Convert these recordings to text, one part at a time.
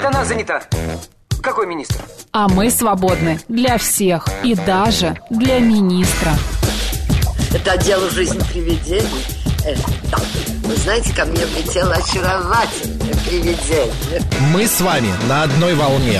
она занята. Какой министр? А мы свободны для всех и даже для министра. Это дело жизни привидений. Да. Вы знаете, ко мне влетело очаровательное привидение. Мы с вами на одной волне.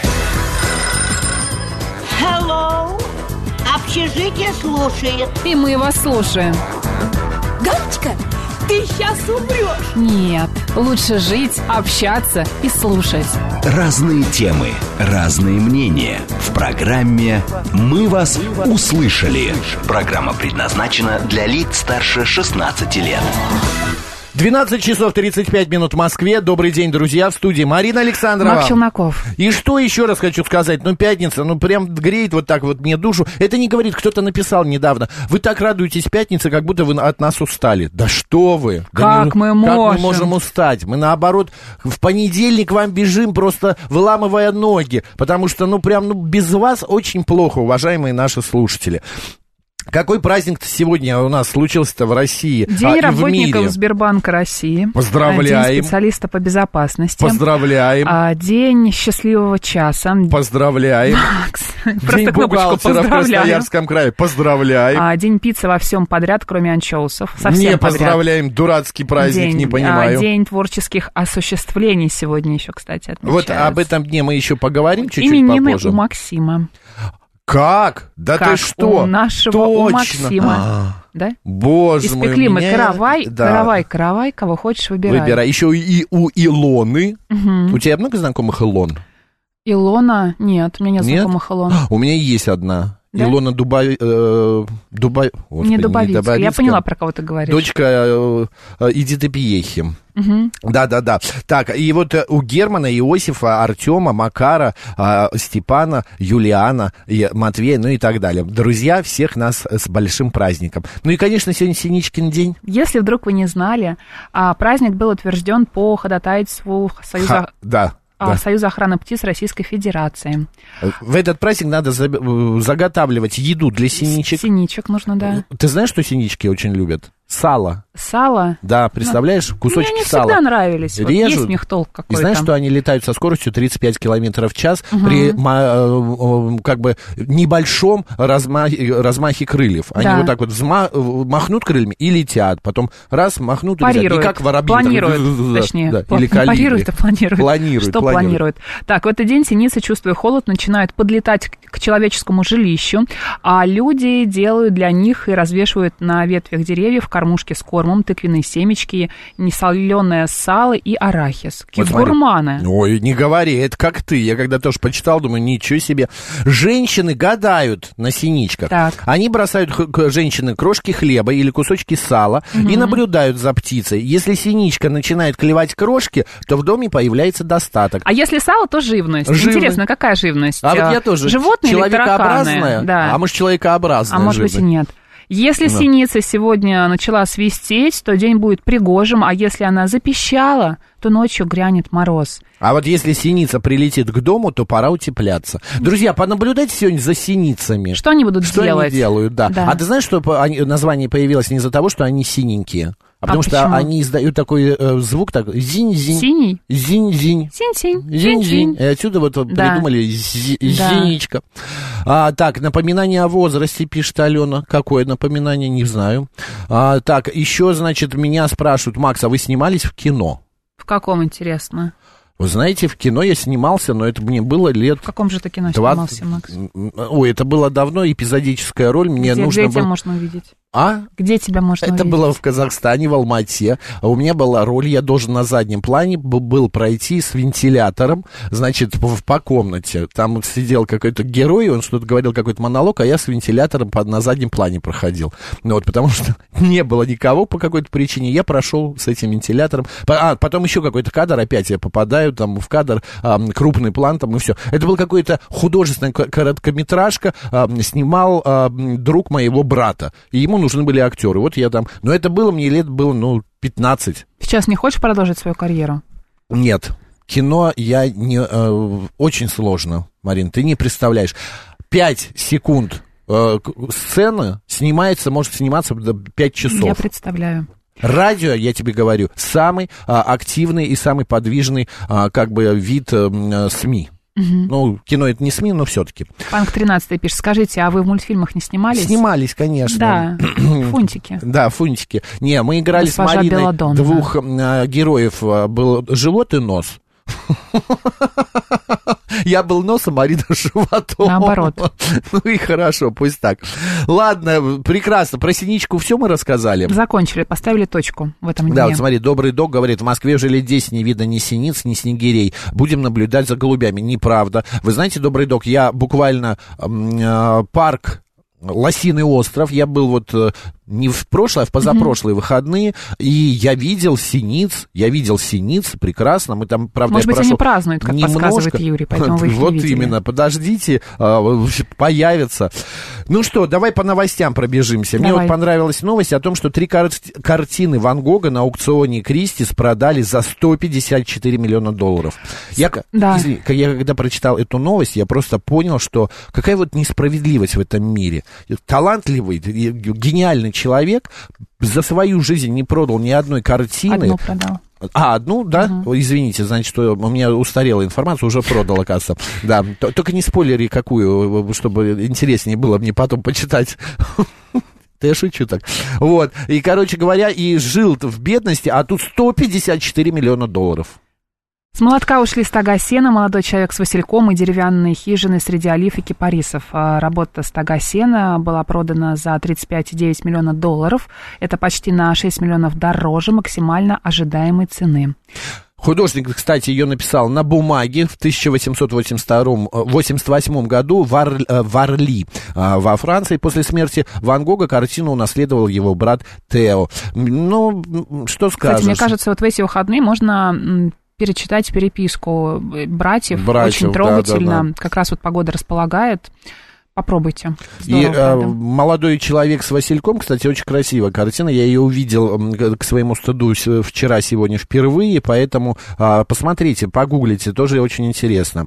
Hello. Общежитие слушает. И мы вас слушаем. Галочка, ты сейчас умрешь. Нет, лучше жить, общаться и слушать. Разные темы, разные мнения. В программе «Мы вас услышали». Программа предназначена для лиц старше 16 лет. 12 часов 35 минут в Москве. Добрый день, друзья. В студии Марина Александрова. Макс Челноков. И что еще раз хочу сказать? Пятница, прям греет вот так вот мне душу. Это не говорит, кто-то написал недавно. Вы так радуетесь пятнице, как будто вы от нас устали. Да что вы? Как мы можем устать? Мы, наоборот, в понедельник вам бежим, просто выламывая ноги. Потому что, без вас очень плохо, уважаемые наши слушатели. Какой праздник-то сегодня у нас случился-то в России? День и работников в мире? Сбербанка России. Поздравляем. День специалиста по безопасности. Поздравляем. День счастливого часа. Поздравляем. Макс, День просто кнопочку бухгалтера в Красноярском крае. Поздравляем. День пиццы во всем подряд, кроме анчоусов. Совсем Не подряд. Поздравляем. Дурацкий праздник, не понимаю. День творческих осуществлений сегодня еще, кстати, отмечается. Вот об этом дне мы еще поговорим чуть-чуть Именины попозже. у Максима. Как? Да как ты что? У нашего, у Максима. Да? Боже мой, испекли мы каравай, да. каравай, кого хочешь, выбирай. Выбирай. Еще и у Илоны. Угу. У тебя много знакомых Илон? Илона? Нет, у меня нет знакомых Илон. У меня есть одна. Да? Илона Не Дубовицкая. Я поняла, про кого ты говоришь. Дочка Эдиты Пиехи. Угу. Да. Так, и вот у Германа, Иосифа, Артема, Макара, Степана, Юлиана, Матвея, и так далее. Друзья, всех нас с большим праздником. И, конечно, сегодня Синичкин день. Если вдруг вы не знали, праздник был утвержден по ходатайству Союза... Союза охраны птиц Российской Федерации. В этот праздник надо заготавливать еду для синичек. Синичек нужно, да. Ты знаешь, что синички очень любят? Сало. Сало? Да, представляешь, кусочки мне сала. Мне всегда нравились. Режут. Вот есть у них толк какой-то. И знаешь, что они летают со скоростью 35 километров в час при небольшом размахе крыльев. Они вот так вот махнут крыльями и летят. Потом раз, махнут и летят. И как воробьи. Планируют, точнее. Или колибри. Парируют и планируют. Что планируют? Так, в этот день синицы, чувствуя холод, начинают подлетать к человеческому жилищу, а люди делают для них и развешивают на ветвях деревьев кормушки с кормом, тыквенные семечки, несоленое сало и арахис. Гурманы. Ой, не говори, это как ты. Я когда тоже почитал, думаю, ничего себе. Женщины гадают на синичках. Так. Они бросают женщины крошки хлеба или кусочки сала и наблюдают за птицей. Если синичка начинает клевать крошки, то в доме появляется достаток. А если сало, то живность. Интересно, какая живность? А вот я тоже. Животные или тараканы? Человекообразная? Да. А может, человекообразная А может живность? быть и нет. Если синица сегодня начала свистеть, то день будет пригожим, а если она запищала, то ночью грянет мороз. А вот если синица прилетит к дому, то пора утепляться. Друзья, понаблюдайте сегодня за синицами. Что они будут делать? Что они делают, да. А ты знаешь, что название появилось не из-за того, что они синенькие? Потому что они издают такой звук, так, зинь-зинь. Синий? Зинь-зинь. Синь-синь. Зинь-зинь. И отсюда придумали зиничка. Так, напоминание о возрасте, пишет Алена. Какое напоминание, не знаю. Так, еще, значит, меня спрашивают, Макс, а вы снимались в кино? В каком, интересно? Вы знаете, в кино я снимался, но это мне было лет... В каком же ты кино снимался, Макс? Ой, это было давно, эпизодическая роль. Мне нужно где тебя можно увидеть? А? Где тебя можно Это увидеть? было в Казахстане, в Алмате. А у меня была роль, я должен на заднем плане был пройти с вентилятором, значит, по комнате. Там сидел какой-то герой, он что-то говорил, какой-то монолог, а я с вентилятором на заднем плане проходил. Потому что не было никого по какой-то причине, я прошел с этим вентилятором. Потом еще какой-то кадр, опять я попадаю там в кадр, крупный план там и все. Это был какой-то художественный короткометражка, снимал друг моего брата. И ему нужны были актеры. Вот я там... Но это было, мне лет было, 15. Сейчас не хочешь продолжить свою карьеру? Нет. Кино я не... очень сложно, Марин, ты не представляешь. 5 секунд сцены снимается, может сниматься до 5 часов. Я представляю. Радио, я тебе говорю, самый активный и самый подвижный как бы вид СМИ. Ну, кино это не СМИ, но все-таки. Панк 13 пишет, скажите, а вы в мультфильмах не снимались? Снимались, конечно. Да, фунтики. Да, фунтики. Не, мы играли Госпожа с Мариной Белладонна. двух героев. Был живот и нос. Я был носом, Марина животом. Наоборот. Ну и хорошо, пусть так. Ладно, прекрасно. Про синичку все мы рассказали. Закончили, поставили точку в этом дне. Да, вот смотри, добрый док говорит, в Москве уже лет 10 не видно ни синиц, ни снегирей. Будем наблюдать за голубями. Неправда. Вы знаете, добрый док, я буквально парк Лосиный остров, я был вот не в прошлые, а в позапрошлые выходные, и я видел синиц, прекрасно, мы там, правда, может быть, они празднуют, как подсказывает Юрий, поэтому вы их вот не видели. именно, подождите, появятся. Ну что, давай по новостям пробежимся. Мне вот понравилась новость о том, что 3 картины Ван Гога на аукционе Кристис продали за $154 миллиона. Извини, я когда прочитал эту новость, я просто понял, что какая вот несправедливость в этом мире. Талантливый, гениальный человек за свою жизнь не продал ни одной картины. Одну продал. Одну, да? Извините, значит, что у меня устарела информация, уже продал, оказывается. Да, только не спойлери какую, чтобы интереснее было мне потом почитать. Да я шучу так. Вот, и, короче говоря, и жил в бедности, а тут $154 миллиона. С молотка ушли стога сена, молодой человек с васильком и деревянные хижины среди олив и кипарисов. Работа стога сена была продана за $35,9 миллиона. Это почти на $6 миллионов дороже максимально ожидаемой цены. Художник, кстати, ее написал на бумаге в 1888 году в Арли во Франции. После смерти Ван Гога картину унаследовал его брат Тео. Ну, что скажешь? Кстати, мне кажется, вот в эти выходные можно перечитать переписку братьев. Очень трогательно. Да. Как раз вот погода располагает. Попробуйте. Здорово, молодой человек с васильком, кстати, очень красивая картина. Я ее увидел к своему стыду вчера-сегодня впервые, поэтому посмотрите, погуглите, тоже очень интересно.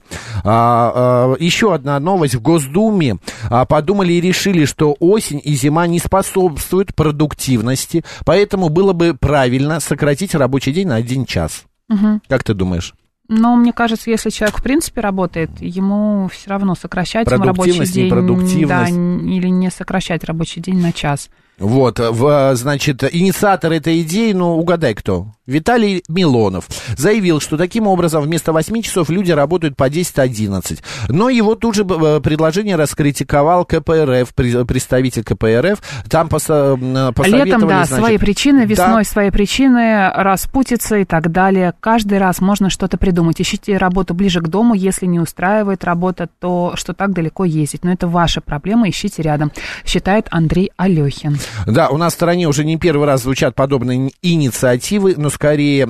Еще одна новость. В Госдуме подумали и решили, что осень и зима не способствуют продуктивности, поэтому было бы правильно сократить рабочий день на 1 час. Как ты думаешь? Но мне кажется, если человек в принципе работает, ему все равно сокращать ему рабочий день, да, или не сокращать рабочий день на час. Вот, значит, инициатор этой идеи, ну, угадай кто? Виталий Милонов заявил, что таким образом вместо 8 часов люди работают по 10-11. Но его тут же предложение раскритиковал КПРФ, представитель КПРФ. Там посоветовали... Летом, да, значит, свои причины, весной свои причины, распутиться и так далее. Каждый раз можно что-то придумать. Ищите работу ближе к дому. Если не устраивает работа, то что так далеко ездить. Но это ваша проблема, ищите рядом, считает Андрей Алехин. Да, у нас в стране уже не первый раз звучат подобные инициативы, но скорее,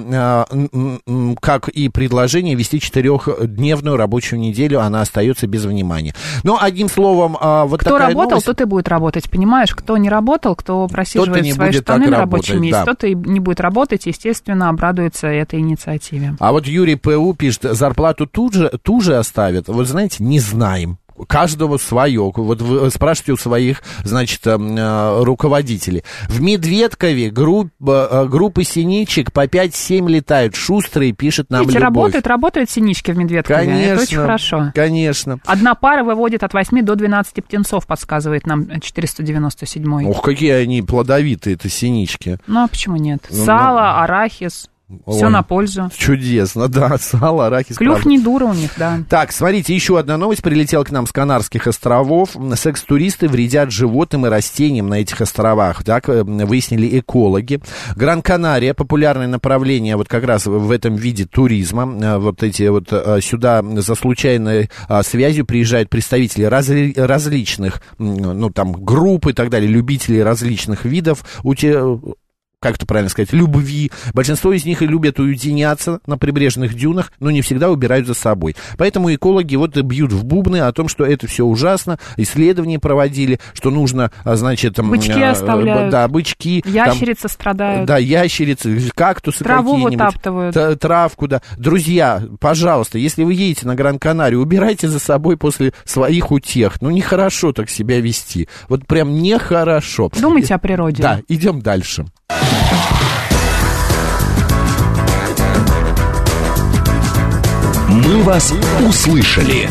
как и предложение вести 4-дневную рабочую неделю, она остается без внимания. Но, одним словом, вот кто такая работал, новость... тот и будет работать, понимаешь? Кто не работал, кто просиживает свои штаны на рабочем месте, тот и не будет работать, естественно, обрадуется этой инициативе. А вот Юрий П.У. пишет, зарплату ту же оставят. Вот знаете, не знаем. Каждого свое. Вот вы спрашиваете у своих, значит, руководителей. В Медведкове группы синичек по 5-7 летают. Шустрые, пишет нам Видите, Любовь. Работают синички в Медведкове. Конечно, это очень хорошо. Конечно. Одна пара выводит от 8 до 12 птенцов, подсказывает нам 497-й. Ох, какие они плодовитые, это синички. Ну, а почему нет? Сало, арахис. Все на пользу. Чудесно, да, сало, арахис. Клюв правда. не дура у них, да. Так, смотрите, еще одна новость прилетела к нам с Канарских островов. Секс-туристы вредят животным и растениям на этих островах, так выяснили экологи. Гран-Канария, популярное направление вот как раз в этом виде туризма. Вот эти вот сюда за случайной связью приезжают представители различных, ну там, групп и так далее, любителей различных видов как это правильно сказать, любви. Большинство из них и любят уединяться на прибрежных дюнах, но не всегда убирают за собой. Поэтому экологи вот бьют в бубны о том, что это все ужасно. Исследования проводили, что нужно, значит... Бычки оставляют. Да, бычки. Ящерицы страдают. Да, ящерицы, кактусы траву какие-нибудь. вытаптывают. Травку, да. Друзья, пожалуйста, если вы едете на Гран-Канарию, убирайте за собой после своих утех. Ну, нехорошо так себя вести. Вот прям нехорошо. Думайте о природе. Да, идем дальше. Мы вас услышали.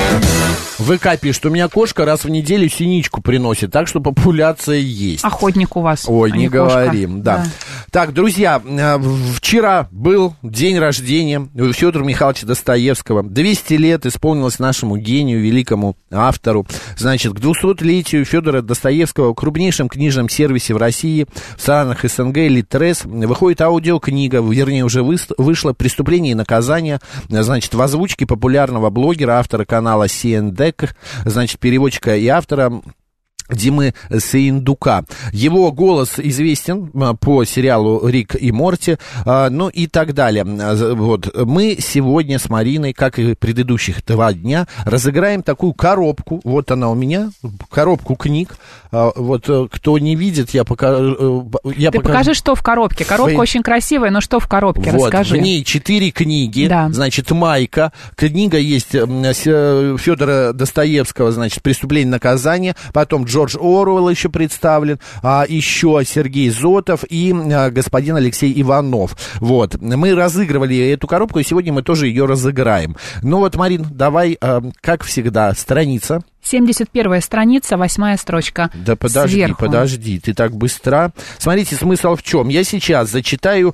ВК пишет, у меня кошка раз в неделю синичку приносит, так что популяция есть. Охотник у вас. Ой, не кошка. говорим, да. Так, друзья, вчера был день рождения Федора Михайловича Достоевского. 200 лет исполнилось нашему гению, великому автору. Значит, к 200-летию Федора Достоевского в крупнейшем книжном сервисе в России, в странах СНГ, Литрес, выходит аудиокнига, вернее, уже вышла «Преступление и наказание», значит, в озвучке популярного блогера, автора канала CNDEC, значит, переводчика и автора Димы Саиндука. Его голос известен по сериалу «Рик и Морти», ну и так далее. Вот. Мы сегодня с Мариной, как и предыдущих 2 дня, разыграем такую коробку. Вот она у меня, коробку книг. Вот кто не видит, я покажу. Покажи, что в коробке. Коробка очень красивая, но что в коробке, вот, расскажи. В ней 4 книги, да. Значит, майка. Книга есть Федора Достоевского, значит, «Преступление и наказание», потом Джордж Оруэлл еще представлен, еще Сергей Зотов и господин Алексей Иванов. Вот. Мы разыгрывали эту коробку, и сегодня мы тоже ее разыграем. Ну вот, Марин, давай, как всегда, страница. 71-я страница, 8-я строчка. Да подожди, ты так быстро. Смотрите, смысл в чем? Я сейчас зачитаю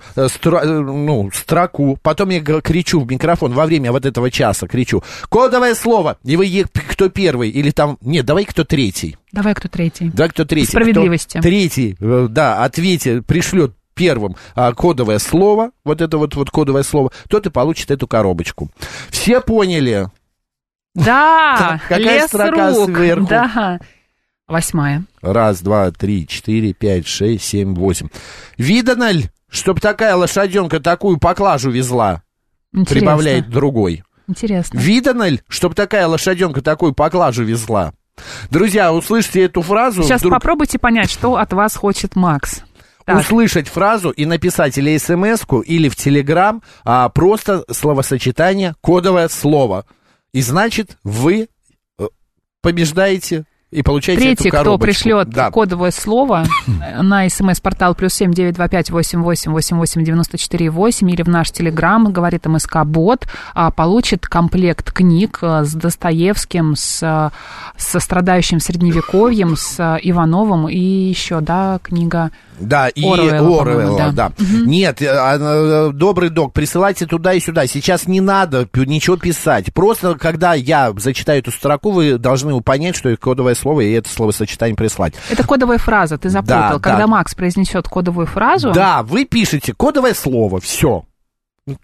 строку, потом я кричу в микрофон во время вот этого часа, кричу кодовое слово, и вы кто первый, или там, нет, давай кто третий. Давай кто третий. Да, кто третий. Справедливости. Кто третий, да, пришлет первым кодовое слово, вот это вот кодовое слово, тот и получит эту коробочку. Все поняли? Да, какая строка сверху? Да. 8-я. 1, 2, 3, 4, 5, 6, 7, 8. Видано ли, чтоб такая лошаденка такую поклажу везла? Интересно. Прибавляет другой. Интересно. Видано ли, чтоб такая лошаденка такую поклажу везла? Друзья, услышьте эту фразу. Сейчас попробуйте понять, что от вас хочет Макс. Так. Услышать фразу и написать или смс-ку, или в Телеграм, просто словосочетание, кодовое слово. И значит, вы побеждаете и получаете третий, эту коробочку. Кто пришлет кодовое слово на смс-портал +7 925 88 88 94 8 или в наш Телеграм, говорит МСК-бот, получит комплект книг с Достоевским, с страдающим средневековьем, с Ивановым и еще, книга... Да, и Оруэлла, да. Угу. Нет, добрый док, присылайте туда и сюда. Сейчас не надо ничего писать. Просто, когда я зачитаю эту строку, вы должны понять, что это кодовое слово, и это словосочетание прислать. Это кодовая фраза, ты запутал. Когда Макс произнесет кодовую фразу... Да, вы пишете кодовое слово, все. Ты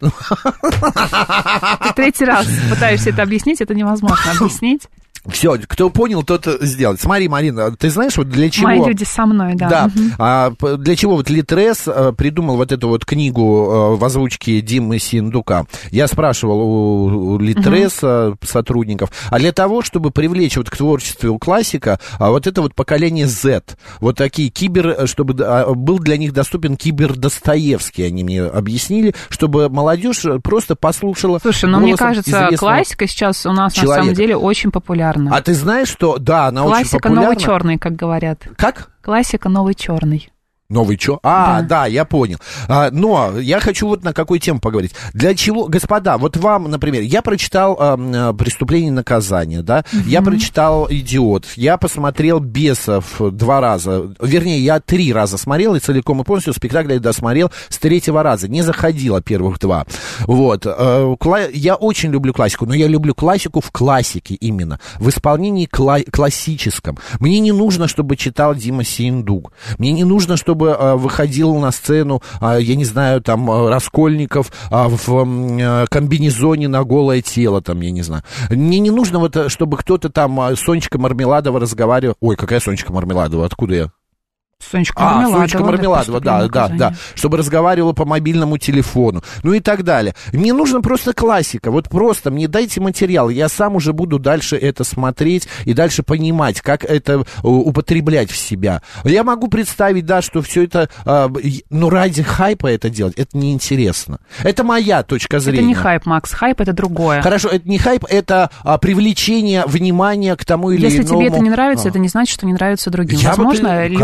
3-й раз пытаешься это объяснить, это невозможно объяснить. Все, кто понял, тот сделает. Смотри, Марина, ты знаешь, вот для чего... Мои люди со мной, да. Да, для чего вот Литрес придумал вот эту вот книгу в озвучке Димы Саиндука? Я спрашивал у Литреса сотрудников, для того, чтобы привлечь вот к творчеству классика вот это вот поколение Z, вот такие чтобы был для них доступен кибер-Достоевский, они мне объяснили, чтобы молодежь просто послушала. Слушай, мне кажется, классика сейчас у нас на самом деле очень популярна. А ты знаешь, что, да, она классика очень популярна. Классика новый черный, как говорят. Как? Классика новый черный. Новый чё? Да, я понял. Но я хочу вот на какую тему поговорить. Для чего, господа, вот вам, например, я прочитал «Преступление и наказание», да, я прочитал «Идиот», я посмотрел «Бесов» 2 раза, вернее, я 3 раза смотрел, и целиком и полностью спектакль я досмотрел с 3-го раза, не заходило первых 2. Вот. Я очень люблю классику, но я люблю классику в классике именно, в исполнении классическом. Мне не нужно, чтобы читал Дима Саиндук, мне не нужно, чтобы выходил на сцену, я не знаю, там, Раскольников в комбинезоне на голое тело, там, я не знаю. Мне не нужно, вот, чтобы кто-то там Сонечка Мармеладова разговаривал. Ой, какая Сонечка Мармеладова, откуда я? Сонечка Мармеладова, да. Чтобы разговаривала по мобильному телефону, ну и так далее. Мне нужна просто классика, вот просто мне дайте материал, я сам уже буду дальше это смотреть и дальше понимать, как это употреблять в себя. Я могу представить, да, что все это, ради хайпа это делать, это неинтересно. Это моя точка зрения. Это не хайп, Макс, хайп это другое. Хорошо, это не хайп, это привлечение внимания к тому или иному. Если тебе это не нравится, это не значит, что не нравится другим. Возможно, люди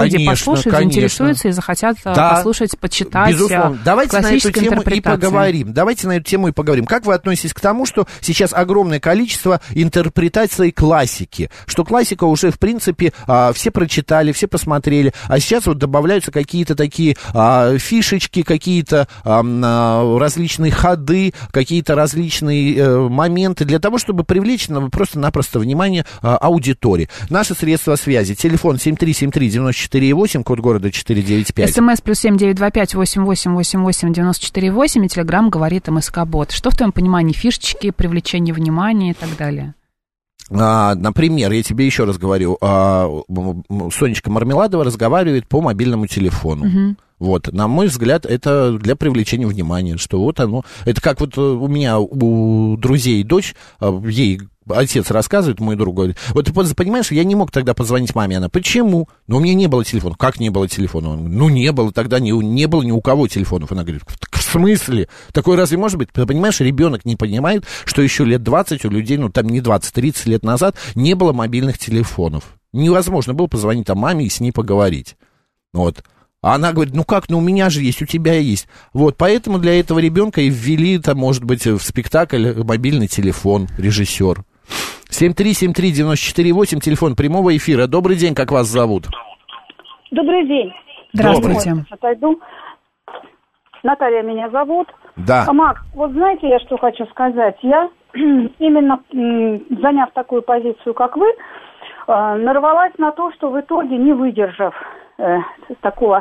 послушают, заинтересуются и захотят послушать, почитать. Безусловно. Давайте на эту тему и поговорим. Как вы относитесь к тому, что сейчас огромное количество интерпретаций классики? Что классика уже, в принципе, все прочитали, все посмотрели, а сейчас вот добавляются какие-то такие фишечки, какие-то различные ходы, какие-то различные моменты для того, чтобы привлечь просто-напросто внимание аудитории. Наши средства связи. Телефон 7373948, код города 495. СМС +7 925 8888 94 8 и Телеграм говорит МСК-бот. Что в твоем понимании фишечки, привлечение внимания и так далее? Например, я тебе еще раз говорю, Сонечка Мармеладова разговаривает по мобильному телефону. Угу. Вот, на мой взгляд, это для привлечения внимания, что вот оно, это как вот у меня, у друзей дочь, ей отец рассказывает, мой друг говорит, вот ты понимаешь, я не мог тогда позвонить маме, она, почему? Ну, у меня не было телефона. Как не было телефона? Он, ну, не было, тогда не было ни у кого телефонов. Она говорит, в смысле? Такое разве может быть? Ты понимаешь, ребенок не понимает, что еще лет 20 у людей, ну, там не 20, 30 лет назад не было мобильных телефонов. Невозможно было позвонить там маме и с ней поговорить. Вот. А она говорит, ну как, ну у меня же есть, у тебя есть. Вот, поэтому для этого ребенка и ввели, там, может быть, в спектакль мобильный телефон, режиссер. 7373948, телефон прямого эфира. Добрый день, как вас зовут? Добрый день. Здравствуйте. Отойду. Наталья меня зовут. Да. Макс, вот знаете, я что хочу сказать? Я именно заняв такую позицию, как вы, нарвалась на то, что в итоге, не выдержав такого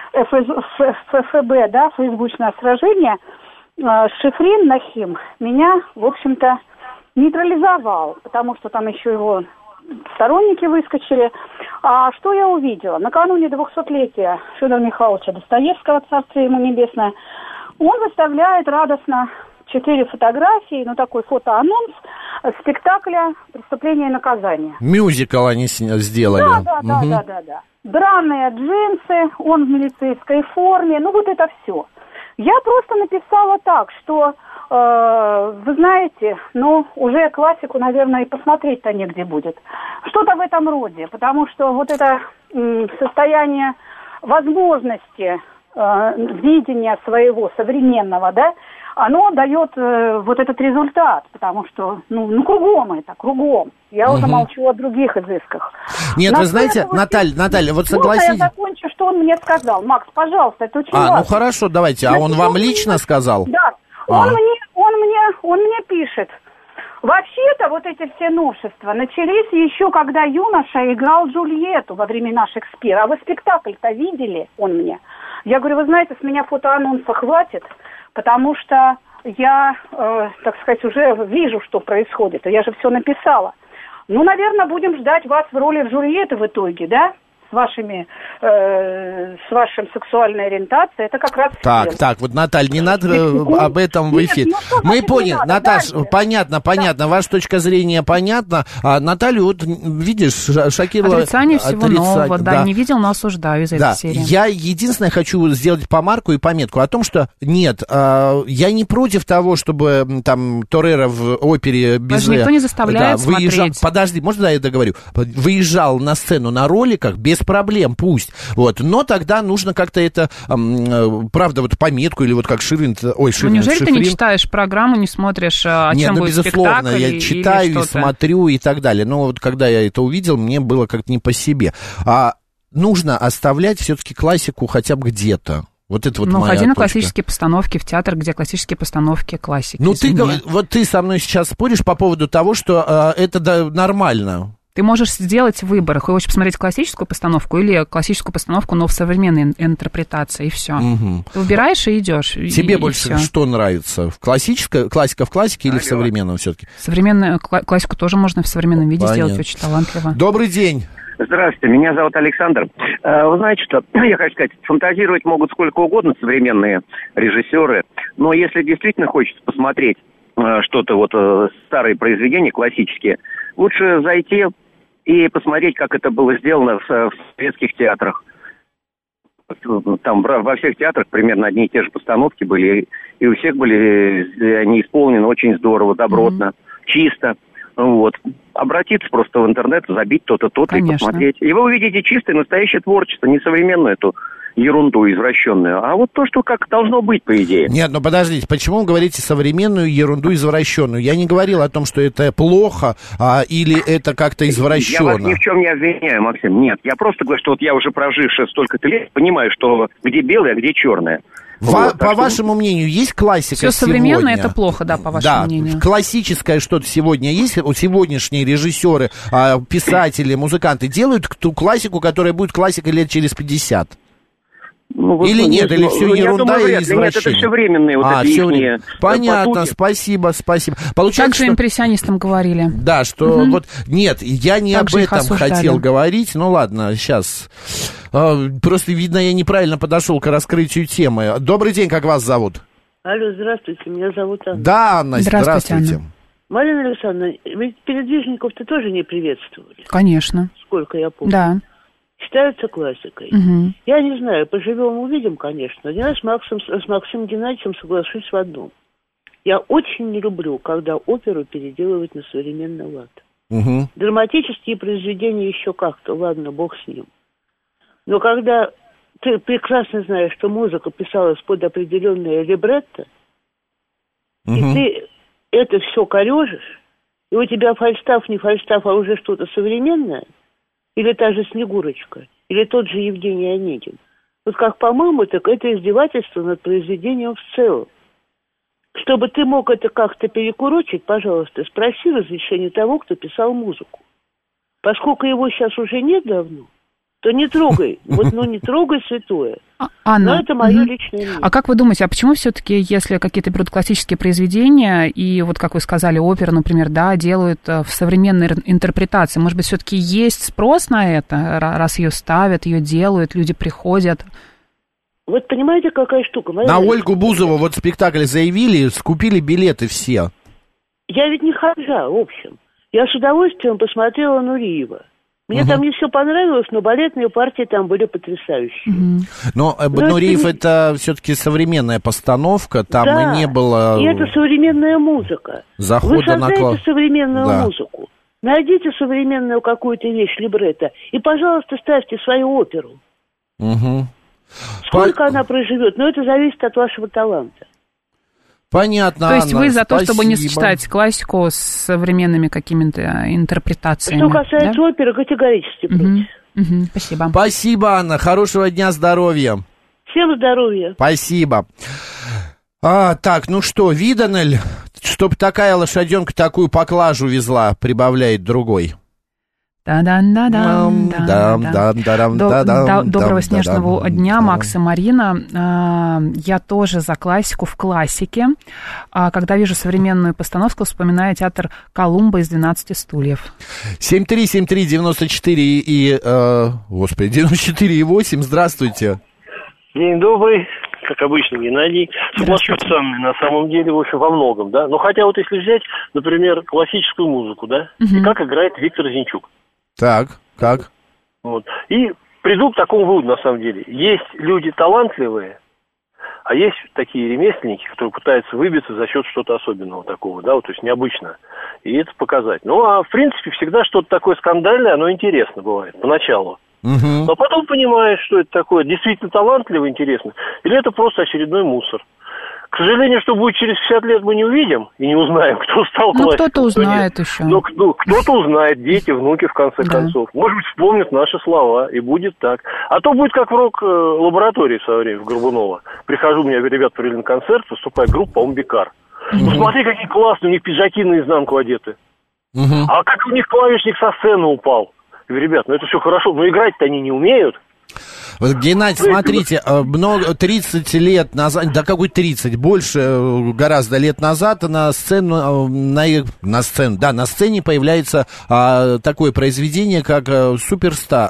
ФСБ, да, фейсбучное сражение, Шифрин Нахим меня, в общем-то, нейтрализовал, потому что там еще его сторонники выскочили. А что я увидела? Накануне 200-летия Федора Михайловича Достоевского, царство ему небесное, он выставляет радостно 4 фотографии, ну такой фотоанонс спектакля «Преступление и наказание». Мюзикл они сделали. Да. Драные джинсы, он в милицейской форме, ну вот это все. Я просто написала так, что, вы знаете, ну уже классику, наверное, и посмотреть-то негде будет. Что-то в этом роде, потому что вот это состояние возможности видения своего современного, да, оно дает вот этот результат, потому что, ну кругом это, кругом. Я уже молчу о других изысках. Нет, вы знаете, Наталья, вот согласитесь... Я закончу, что он мне сказал. Макс, пожалуйста, это очень важно. Ну хорошо, давайте. А он вам лично сказал? Да. Он мне пишет. Вообще-то вот эти все новшества начались еще, когда юноша играл Джульетту во времена Шекспира. А вы спектакль-то видели? Он мне. Я говорю, вы знаете, с меня фотоанонса хватит, потому что я, так сказать, уже вижу, что происходит. Я же все написала. Ну, наверное, будем ждать вас в роли Джульетты в итоге, да? С вашей сексуальной ориентацией, это как раз... Так, вот, Наталья, не надо об этом в эфире. Мы поняли, Наташ, понятно, ваша точка зрения понятна. А Наталью, вот, видишь, шокировала... Отрицание всего нового, да, не видел, но осуждаю из этой серии. Я единственное хочу сделать помарку и пометку о том, что нет, я не против того, чтобы там Торрера в опере Бизе... Никто не заставляет смотреть. Подожди, можно я договорю? Выезжал на сцену на роликах, без проблем, пусть. Вот. Но тогда нужно как-то это, правда, вот пометку или вот как Шифрин... Неужели ты не читаешь программу, не смотришь, о чем будет безусловно, спектакль? Я читаю и смотрю и так далее. Но вот когда я это увидел, мне было как-то не по себе. Нужно оставлять все-таки классику хотя бы где-то. Вот это вот моя ходи на точка. классические постановки в театр, где классические постановки классики. Ну, ты со мной сейчас споришь по поводу того, что это нормально. Ты можешь сделать выбор, хочешь посмотреть классическую постановку или классическую постановку, но в современной интерпретации, и все. Угу. Ты выбираешь и идешь. Тебе больше что нравится? Классика в классике или в современном все-таки? Современную классику тоже можно в современном виде сделать очень талантливо. Добрый день. Здравствуйте, меня зовут Александр. Вы знаете, что я хочу сказать, фантазировать могут сколько угодно современные режиссеры, но если действительно хочется посмотреть что-то, вот старые произведения классические, лучше зайти и посмотреть, как это было сделано в советских театрах. Там во всех театрах примерно одни и те же постановки были, и у всех были они исполнены очень здорово, добротно, чисто. Вот. Обратиться просто в интернет, забить то-то, то-то и посмотреть. И вы увидите чистое, настоящее творчество, не современную эту ерунду извращенную, а вот то, что как должно быть, по идее. Нет, ну подождите, почему вы говорите современную ерунду извращенную? Я не говорил о том, что это плохо, или это как-то извращенно. Я вас ни в чем не обвиняю, Максим, нет. Я просто говорю, что вот я уже проживший столько-то лет, понимаю, что где белое, а где черное. Вот, по вашему мнению, есть классика все сегодня? современное это плохо, да, по вашему мнению? Классическое что-то сегодня есть? Сегодняшние режиссеры, писатели, музыканты делают ту классику, которая будет классикой лет через 50? Ну, вот, или нет, или все ерунда и извращение? Нет, это все временные вот эти ихние... Понятно, спасибо. Получается, так же импрессионистам говорили. Да, что вот... Нет, я не так об этом хотел говорить. Ну ладно, сейчас... Просто, видно, я неправильно подошел к раскрытию темы. Добрый день, как вас зовут? Алло, здравствуйте, меня зовут Анна. Да, Анна, здравствуйте. Анна. Марина Александровна, ведь передвижников-то тоже не приветствовали. Конечно. Сколько я помню. Да. Считаются классикой. Угу. Я не знаю, поживем увидим, конечно. Я с Максимом Геннадьевичем соглашусь в одном. Я очень не люблю, когда оперу переделывают на современный лад. Угу. Драматические произведения еще как-то, ладно, бог с ним. Но когда ты прекрасно знаешь, что музыка писалась под определенное либретто, и ты это все корежишь, и у тебя фальстаф, не фальстаф, а уже что-то современное, или та же Снегурочка, или тот же Евгений Онегин. Вот как, по-моему, так это издевательство над произведением в целом. Чтобы ты мог это как-то перекурочить, пожалуйста, спроси разрешение того, кто писал музыку. Поскольку его сейчас уже нет давно, то не трогай. Вот, не трогай святое. Анна, но это мое личное мнение. А как вы думаете, а почему все-таки, если какие-то берут классические произведения, и вот, как вы сказали, оперу, например, да, делают в современной интерпретации, может быть, все-таки есть спрос на это, раз ее ставят, ее делают, люди приходят? Вот понимаете, какая штука? На Ольгу Бузову вот спектакль заявили, скупили билеты все. Я ведь не ханжа, в общем. Я с удовольствием посмотрела Нуриева. Мне там не все понравилось, но балетные партии там были потрясающие. Но Нуриев это все-таки современная постановка, там и не было... и это современная музыка. Захода вы создаете современную да. музыку, найдите современную какую-то вещь, либретто, и, пожалуйста, ставьте свою оперу. Сколько она проживет, но это зависит от вашего таланта. Понятно, то есть Анна, вы за то, спасибо. чтобы не сочетать классику с современными какими-то интерпретациями? Что касается оперы, категорически против. Спасибо. Спасибо, Анна. Хорошего дня, здоровья. Всем здоровья. Спасибо. Так, ну что, видано ли, чтоб такая лошаденка такую поклажу везла, прибавляет другой. Доброго снежного дня, Макс и Марина. Я тоже за классику в классике. Когда вижу современную постановку, вспоминаю театр Колумба из «12 стульев». 7373948 и 94,8. Здравствуйте. День добрый. Как обычно, Геннадий. Соглашусь с Анной, на самом деле, в общем, во многом, да. Но хотя вот если взять, например, классическую музыку, да, и как играет Виктор Зинчук. Так, как? Вот. И приду к такому выводу, на самом деле. Есть люди талантливые, а есть такие ремесленники, которые пытаются выбиться за счет что-то особенного такого, да, вот, то есть необычно. И это показать. Ну, а в принципе, всегда что-то такое скандальное, оно интересно бывает, поначалу. Но потом понимаешь, что это такое, действительно талантливо, интересно, или это просто очередной мусор. К сожалению, что будет через 50 лет, мы не увидим и не узнаем, кто стал классиком. Ну, кто-то узнает еще. Ну, кто-то узнает, дети, внуки, в конце концов. Может быть, вспомнят наши слова, и будет так. А то будет как в рок-лаборатории в свое время, в Горбунова. Прихожу, у меня ребят провели на концерт, выступает группа, по-моему, Бикар. Ну, смотри, какие классные, у них пиджаки наизнанку одеты. А как у них клавишник со сцены упал. Я говорю, ребят, ну это все хорошо, но играть-то они не умеют. Вот, Геннадий, смотрите, 30 лет назад, да какой 30, больше гораздо лет назад на сцене появляется такое произведение, как Суперстар,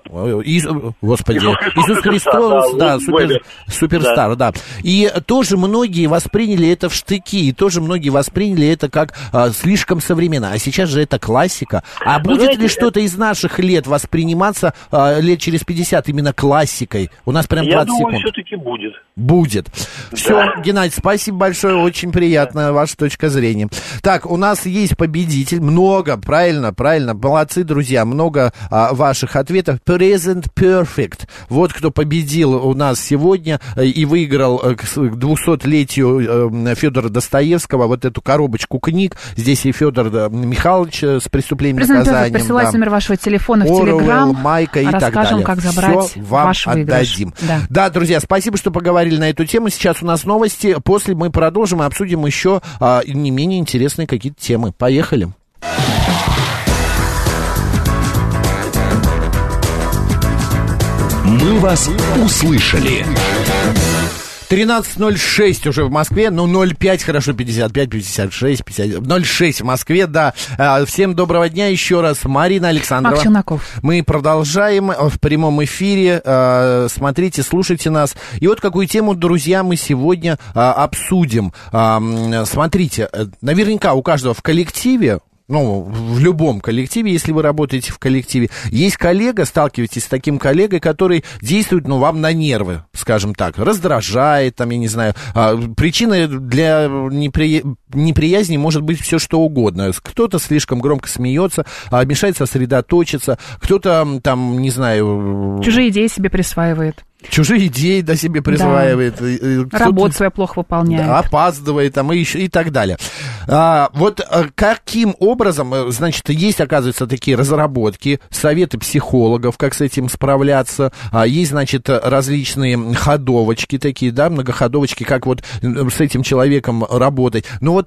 Иисус Христос, да, Суперстар, да. И тоже многие восприняли это в штыки, и тоже многие восприняли это как слишком современно, а сейчас же это классика. А будет ли что-то из наших лет восприниматься лет через 50 именно классикой? классикой? У нас прям 20 секунд. Я думаю, все-таки будет. Будет. Все, Геннадий, спасибо большое, очень приятно, ваша точка зрения. Так, у нас есть победитель, много, правильно, молодцы, друзья, много ваших ответов. Present Perfect, вот кто победил у нас сегодня и выиграл к 200-летию Федора Достоевского вот эту коробочку книг. Здесь и Федор Михайлович с «Преступлением и наказанием». Присылайте номер вашего телефона в Телеграм, Майка и так далее. Как забрать все вам ваш выигрыш. Отдадим. Да, друзья, спасибо, что поговорили на эту тему. Сейчас у нас новости. После мы продолжим и обсудим еще не менее интересные какие-то темы. Поехали. Мы вас услышали. 13:06 уже в Москве, 05, хорошо, 55, 56, 50, 06 в Москве, да. Всем доброго дня еще раз. Марина Александрова. Марк Челноков. Мы продолжаем в прямом эфире. Смотрите, слушайте нас. И вот какую тему, друзья, мы сегодня обсудим. Смотрите, наверняка у каждого в коллективе, в любом коллективе, если вы работаете в коллективе, есть коллега, сталкиваетесь с таким коллегой, который действует, вам на нервы, скажем так, раздражает, я не знаю, причиной для неприязни может быть все что угодно. Кто-то слишком громко смеется, мешает сосредоточиться, кто-то, не знаю... Чужие идеи себе присваивает. Чужие идеи себе присваивает. Да. Работу свою плохо выполняет. Да, опаздывает и так далее. Вот каким образом, значит, есть, оказывается, такие разработки, советы психологов, как с этим справляться. Есть, значит, различные ходовочки такие, да, многоходовочки, как вот с этим человеком работать.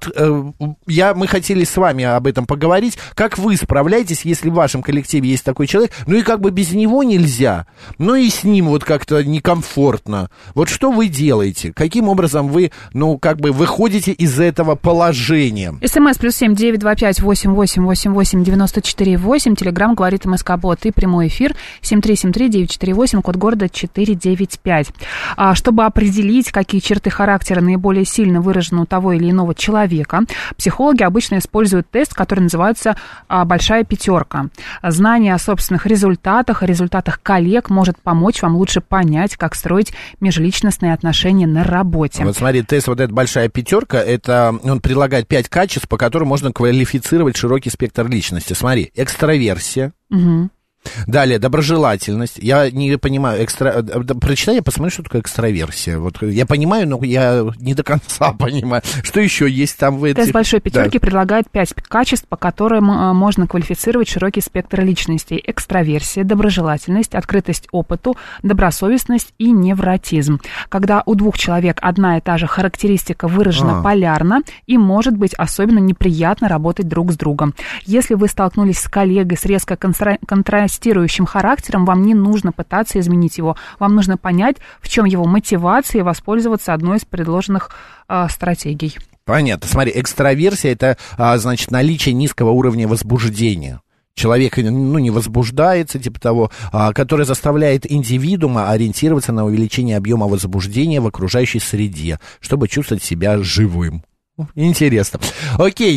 Мы хотели с вами об этом поговорить. Как вы справляетесь, если в вашем коллективе есть такой человек, и как бы без него нельзя, и с ним вот как-то некомфортно. Вот что вы делаете? Каким образом вы, выходите из этого положения? СМС +7 925 88 88 94 8. Телеграм говорит МСК-бот. И прямой эфир 7373948, код города 495. Чтобы определить, какие черты характера наиболее сильно выражены у того или иного человека, психологи обычно используют тест, который называется «Большая пятерка». Знание о собственных результатах, о результатах коллег может помочь вам лучше понять, как строить межличностные отношения на работе. Вот смотри, тест вот эта большая пятерка, он предлагает 5 качеств, по которым можно квалифицировать широкий спектр личности. Смотри, экстраверсия. Угу. Далее, доброжелательность. Я не понимаю, прочитай, я посмотрю, что такое экстраверсия. Вот я понимаю, но я не до конца понимаю. Что еще есть там в этой... Тест большой пятерки предлагает 5 качеств, по которым можно квалифицировать широкий спектр личностей. Экстраверсия, доброжелательность, открытость опыту, добросовестность и невротизм. Когда у двух человек одна и та же характеристика выражена полярно, им может быть особенно неприятно работать друг с другом. Если вы столкнулись с коллегой с резко контрастирующим характером, вам не нужно пытаться изменить его. Вам нужно понять, в чем его мотивация, и воспользоваться одной из предложенных стратегий. Понятно. Смотри, экстраверсия – это, значит, наличие низкого уровня возбуждения. Человек, не возбуждается, типа того, который заставляет индивидуума ориентироваться на увеличение объема возбуждения в окружающей среде, чтобы чувствовать себя живым. Интересно. Окей,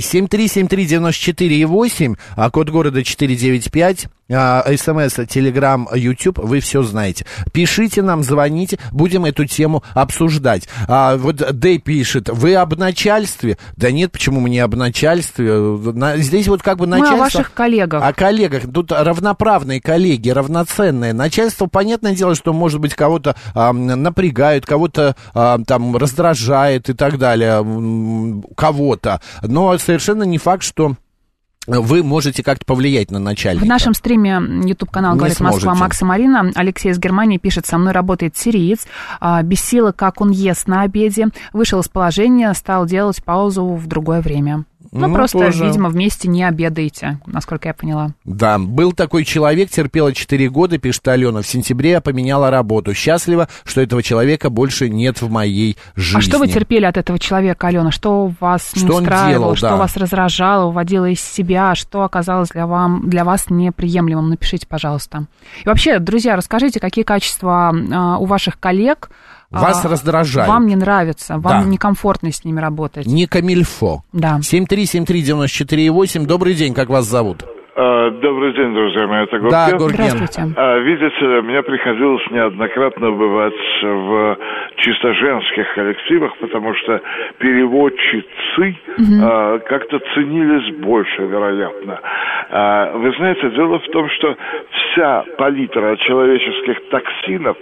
7373948, код города 495, СМС, Телеграм, Ютуб, вы все знаете. Пишите нам, звоните, будем эту тему обсуждать. Вот Дэй пишет, вы об начальстве? Да нет, почему мы не об начальстве? Здесь вот как бы начальство... Мы о ваших коллегах. О коллегах. Тут равноправные коллеги, равноценные. Начальство, понятное дело, что, может быть, кого-то напрягают, кого-то там раздражает и так далее, кого-то. Но совершенно не факт, что вы можете как-то повлиять на начальника. В нашем стриме YouTube-канал «Говорит Москва» Макс и Марина. Алексей из Германии пишет: со мной работает сириец, без силы, как он ест на обеде, вышел из положения, стал делать паузу в другое время. Просто, тоже... видимо, вместе не обедаете, насколько я поняла. Да, был такой человек, терпела 4 года, пишет Алена, в сентябре я поменяла работу. Счастлива, что этого человека больше нет в моей жизни. А что вы терпели от этого человека, Алена? Что вас не устраивало, что вас раздражало, выводило из себя, что оказалось для вас неприемлемым? Напишите, пожалуйста. И вообще, друзья, расскажите, какие качества у ваших коллег вас раздражают. Вам не нравится, вам некомфортно с ними работать. Не камильфо. Да. 7373948. Добрый день, как вас зовут? Добрый день, друзья мои, это Гурген. Да, Гурген. Здравствуйте. Видите, мне приходилось неоднократно бывать в чисто женских коллективах, потому что переводчицы как-то ценились больше, вероятно. Вы знаете, дело в том, что вся палитра человеческих токсинов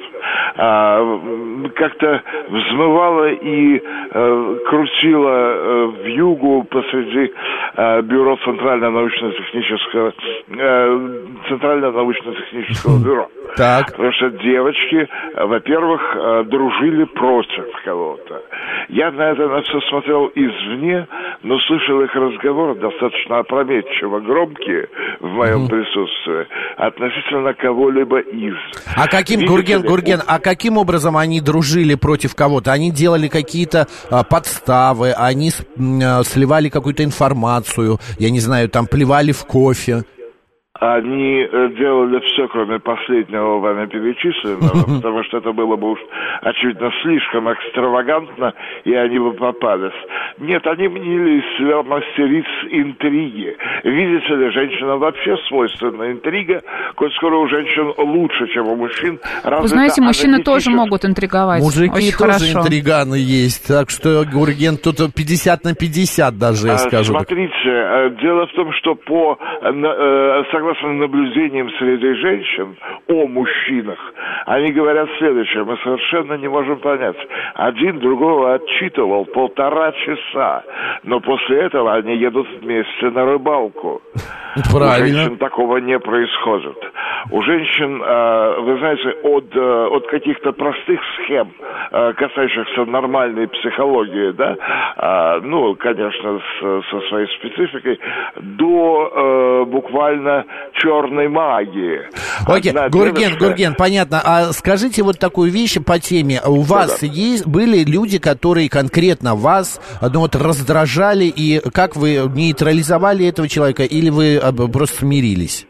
как-то взмывала и крутила вьюгу посреди бюро Центрально-научно-технического бюро. Так. Потому что девочки, во-первых, дружили против кого-то. Я на это все смотрел извне, но слышал их разговоры достаточно опрометчиво громкие в моем присутствии относительно кого-либо из. А каким, Гурген, а каким образом они дружили против кого-то? Они делали какие-то подставы, они сливали какую-то информацию, я не знаю, там плевали в кофе. Они делали все, кроме последнего вами перечисленного, потому что это было бы уж, очевидно, слишком экстравагантно, и они бы попались. Нет, они мнили из себя мастериц интриги. Видите ли, женщинам вообще свойственна интрига, коль скоро у женщин лучше, чем у мужчин. Вы знаете, мужчины тоже могут интриговать. Мужики очень тоже хорошо. интриганы есть, так что, Гурген, тут 50/50 даже, я скажу. Смотрите, дело в том, что согласно наблюдениям среди женщин о мужчинах, они говорят следующее: мы совершенно не можем понять. Один другого отчитывал 1,5 часа, но после этого они едут вместе на рыбалку. Правильно. У женщин такого не происходит. У женщин, вы знаете, от каких-то простых схем, касающихся нормальной психологии, да, ну, конечно, со своей спецификой, до буквально черной магии. Окей, Гурген, понятно. А скажите вот такую вещь по теме. У вас были люди, которые конкретно вас раздражали, и как вы нейтрализовали этого человека, или вы просто смирились?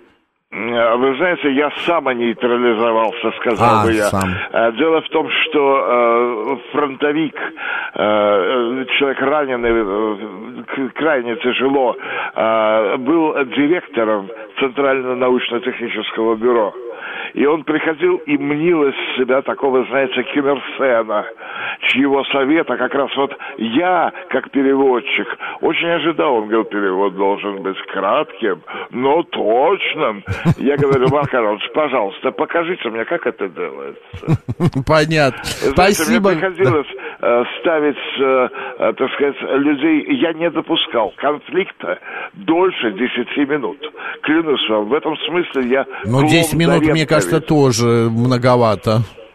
Вы знаете, я самонейтрализовался, сказал бы я. Сам. Дело в том, что фронтовик, человек раненый крайне тяжело, был директором Центрально-научно-технического бюро. И он приходил и мнил из себя такого, знаете, Ким Ир Сена, чьего совета как раз вот я, как переводчик, очень ожидал. Он говорил, перевод должен быть кратким, но точным. Я говорю, Марк Карлович, пожалуйста, покажите мне, как это делается. Понятно. Знаете, спасибо. Мне приходилось ставить, так сказать, людей. Я не допускал конфликта дольше 10 минут. Клянусь вам, в этом смысле я... Ну, 10 минут, мне кажется, тоже многовато.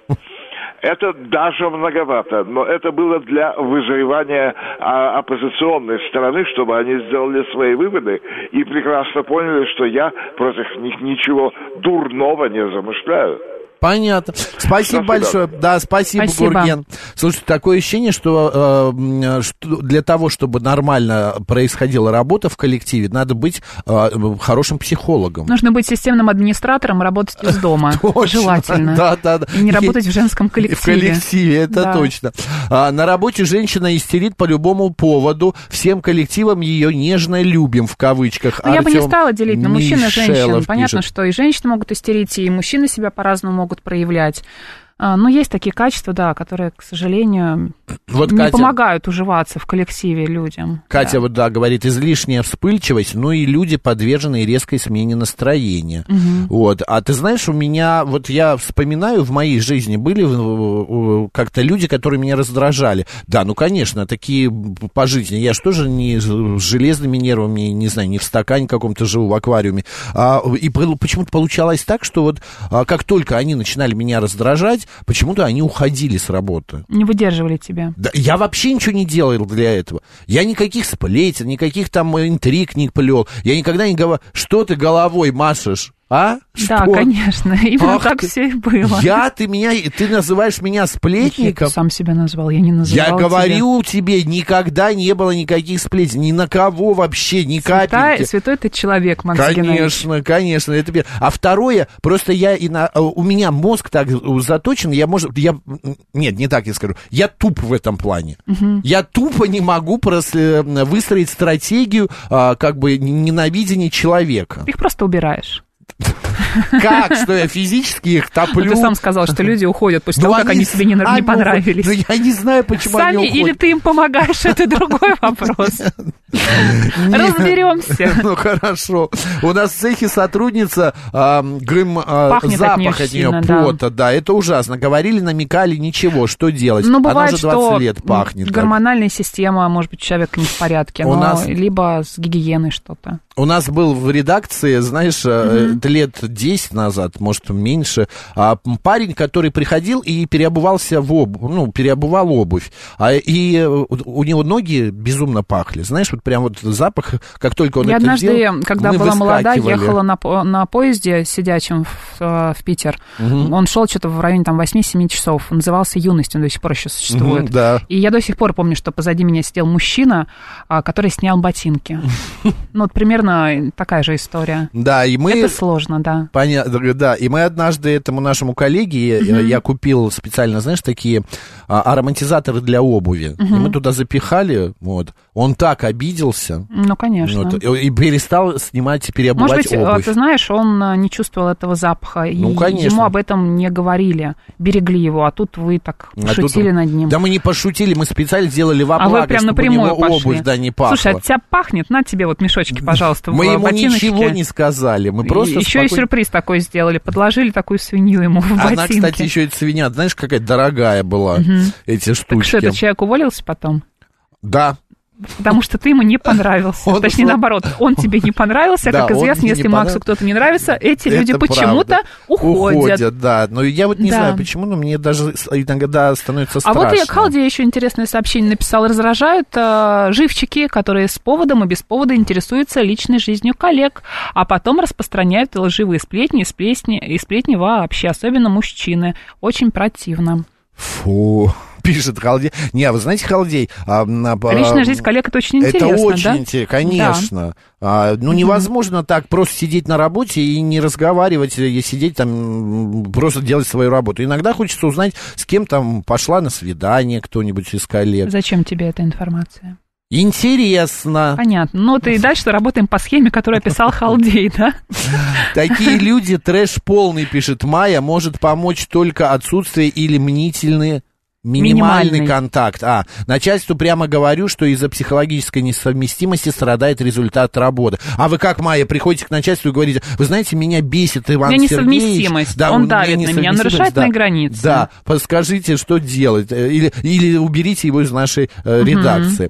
Это даже многовато, но это было для вызревания оппозиционной стороны, чтобы они сделали свои выводы и прекрасно поняли, что я против них ничего дурного не замышляю. Понятно. Спасибо большое. Да, спасибо, Гурген. Слушайте, такое ощущение, что для того, чтобы нормально происходила работа в коллективе, надо быть хорошим психологом. Нужно быть системным администратором и работать из дома. Желательно. Да. И не работать в женском коллективе. В коллективе, это точно. На работе женщина истерит по любому поводу. Всем коллективам ее нежно любим, в кавычках. Я бы не стала делить на мужчин и женщин. Понятно, что и женщины могут истерить, и мужчины себя по-разному могут проявлять. Но есть такие качества, да, которые, к сожалению, не помогают уживаться в коллективе людям. Катя говорит, излишняя вспыльчивость, ну и люди подвержены резкой смене настроения. Вот. А ты знаешь, у меня, я вспоминаю, в моей жизни были как-то люди, которые меня раздражали. Да, ну, конечно, такие по жизни. Я же тоже не с железными нервами, не знаю, не в стакане каком-то живу, в аквариуме. И почему-то получалось так, что как только они начинали меня раздражать, почему-то они уходили с работы. Не выдерживали тебя. Да, я вообще ничего не делал для этого. Я никаких сплетен, никаких там интриг не плел. Я никогда не говорю, что ты головой машешь. А? Да, что? Конечно, именно так все и было. Ты называешь меня сплетником? Ты сам себя назвал, я не называл Я говорю тебе, никогда не было никаких сплетен, ни на кого вообще, ни капельки. Святой ты человек, Макс Геннадьевич. Конечно. Это первое. А второе, просто у меня мозг так заточен, нет, не так я скажу, я туп в этом плане. Я тупо не могу выстроить стратегию как бы ненавидения человека. Ты их просто убираешь. Как? Что я физически их топлю? Ты сам сказал, что люди уходят после того, как они тебе не понравились. Я не знаю, почему они уходят. Сами или ты им помогаешь, это другой вопрос. Разберемся. Ну, хорошо. У нас в цехе сотрудница, запах от нее пота, да, это ужасно. Говорили, намекали, ничего, что делать? Ну, бывает, она уже 20 лет пахнет. Гормональная система, может быть, у человека не в порядке, либо с гигиеной что-то. У нас был в редакции, знаешь, лет 10 назад, может, меньше, парень, который приходил и переобувал обувь. И у него ноги безумно пахли. Знаешь, вот прям вот запах, как только он это делал, я однажды, когда была молода, ехала на поезде сидячем в Питер. Он шел что-то в районе 8-7 часов. Он назывался «Юность», он до сих пор еще существует. Да. И я до сих пор помню, что позади меня сидел мужчина, который снял ботинки. Ну, вот примерно такая же история. Да, и мы... Это сложно, да. Понятно, да. И мы однажды этому нашему коллеге, я купил специально, знаешь, такие ароматизаторы для обуви. И мы туда запихали, вот. Он так обиделся. Ну, конечно. Вот, и перестал снимать и переобувать обувь. Может быть, ты знаешь, он не чувствовал этого запаха. Ну, конечно. Ему об этом не говорили, берегли его, а тут вы так пошутили над ним. Да мы не пошутили, мы специально сделали во благо, прям чтобы у него обувь не пахла. Слушай, от тебя пахнет, на тебе вот мешочки, пожалуйста, мы ему ботиночки. Ничего не сказали, мы просто еще и сюрприз такой сделали, подложили такую свинью ему в ботинки. Она, кстати, еще и свинья, знаешь, какая дорогая была, эти штучки. Так что, этот человек уволился потом? Да. Потому что ты ему не понравился. Точнее, наоборот, он тебе не понравился. Как известно, если Максу кто-то не нравится, эти люди почему-то уходят. Да, но я вот не знаю почему, но мне даже иногда становится страшно. А вот и Халдия еще интересное сообщение написал. Раздражают живчики, которые с поводом и без повода интересуются личной жизнью коллег, а потом распространяют лживые сплетни и сплетни вообще, особенно мужчины. Очень противно. Фу, пишет Халдей. Не, вы знаете, Халдей... Личная жизнь коллег — это очень интересно, это очень интересно, конечно. Да. Невозможно так просто сидеть на работе и не разговаривать, и сидеть там, просто делать свою работу. Иногда хочется узнать, с кем там пошла на свидание кто-нибудь из коллег. Зачем тебе эта информация? Интересно. Понятно. Ну, ты и дальше работаем по схеме, которую описал Халдей, да? Такие люди, трэш полный, пишет Майя, может помочь только отсутствие или минимальный контакт. Начальству прямо говорю, что из-за психологической несовместимости страдает результат работы. А вы как, Майя, приходите к начальству и говорите, вы знаете, меня бесит Иван Сергеевич. Несовместимость. Да, он давит на меня, нарушает мои границы. Да, подскажите, что делать. Или уберите его из нашей редакции.